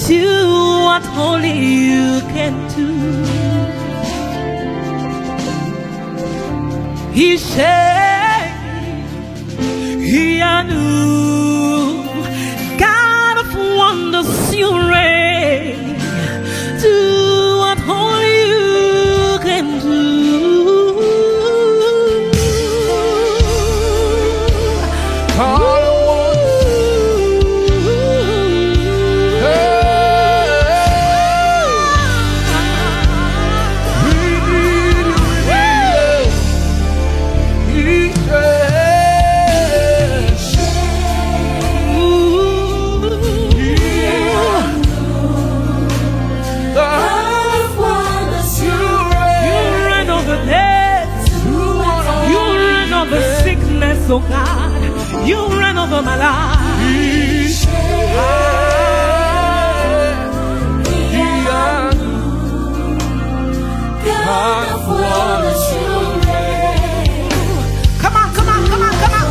Do what only you can do. He said, He knew, God of wonders, you reign. Do what only you can do. So God, you ran over my life. God of wonders, you reign. Come on, come on, come on, come on.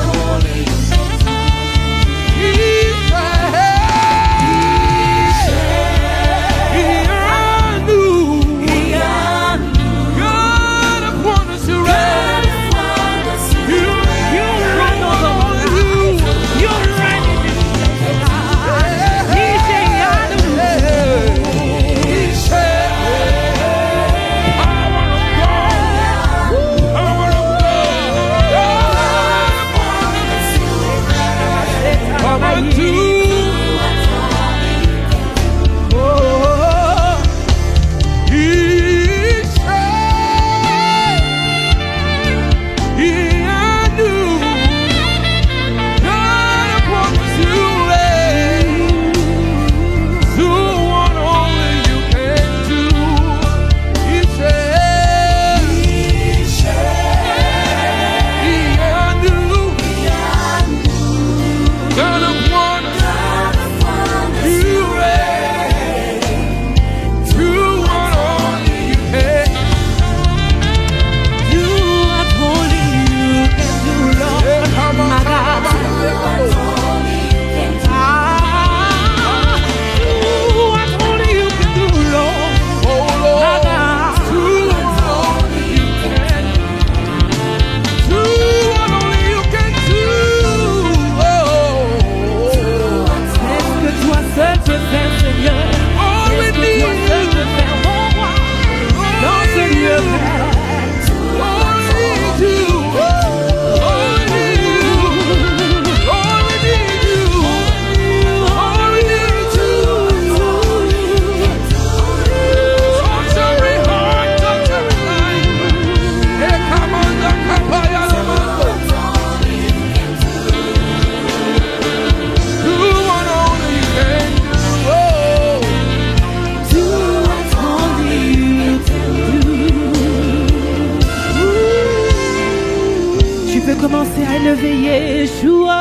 Commencer à élever Yeshua,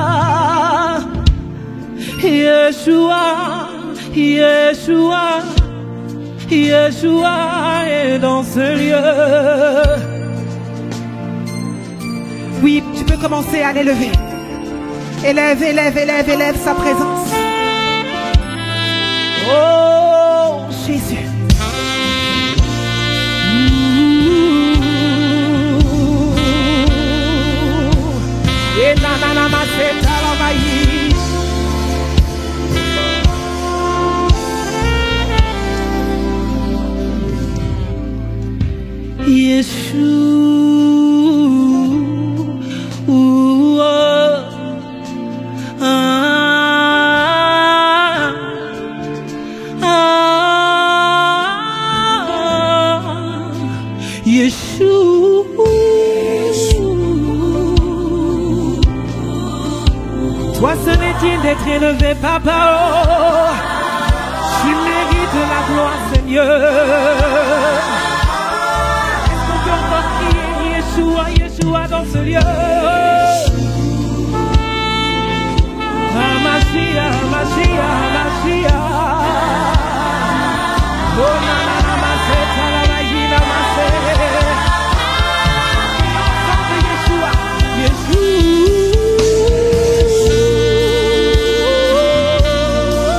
Yeshua, Yeshua, Yeshua est dans ce lieu. Oui, tu peux commencer à l'élever. Élève, élève, élève, élève sa présence. Oh, Jésus. Toi ce n'est-il d'être élevé, Papa, oh, tu mérites la gloire, Seigneur. Est-ce qu'on peut encore crier Yeshua, Yeshua dans ce lieu? Mashiach, Mashiach, Mashiach. Oh, na na na, Mashiach, la vagina, Mashiach. Yeshua, Yeshua.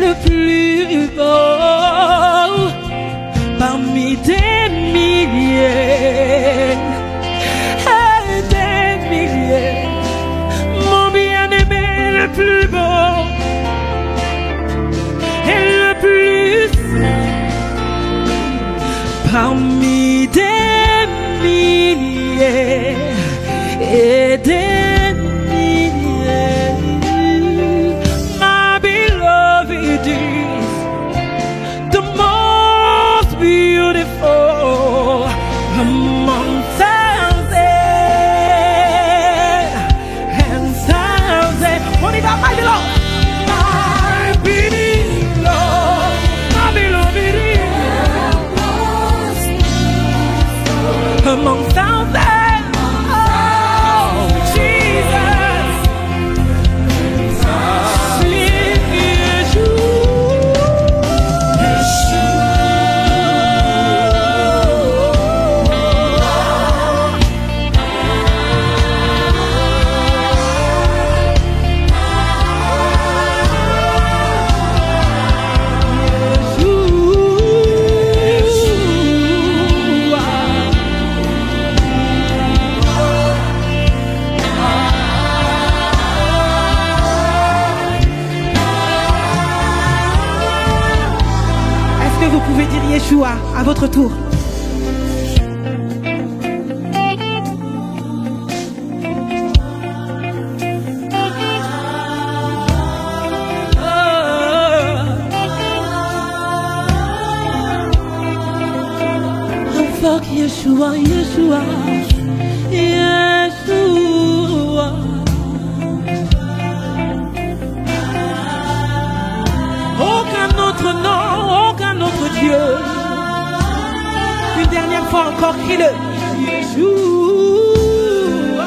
le plus beau parmi des milliers et des milliers. Mon bien-aimé le plus beau et le plus parmi des milliers et des milliers. My beloved is the most beautiful among thousands and thousands. On y va, my beloved. My beloved, my beloved is among thousands. Vous pouvez dire Yeshua à votre tour. Invoque Yeshua, Yeshua, Yeshua. Aucun autre nom, aucun autre Dieu. Une dernière fois encore, crie-le. Yeshua.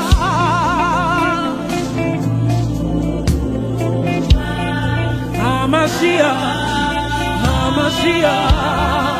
Hamashiach, Hamashiach.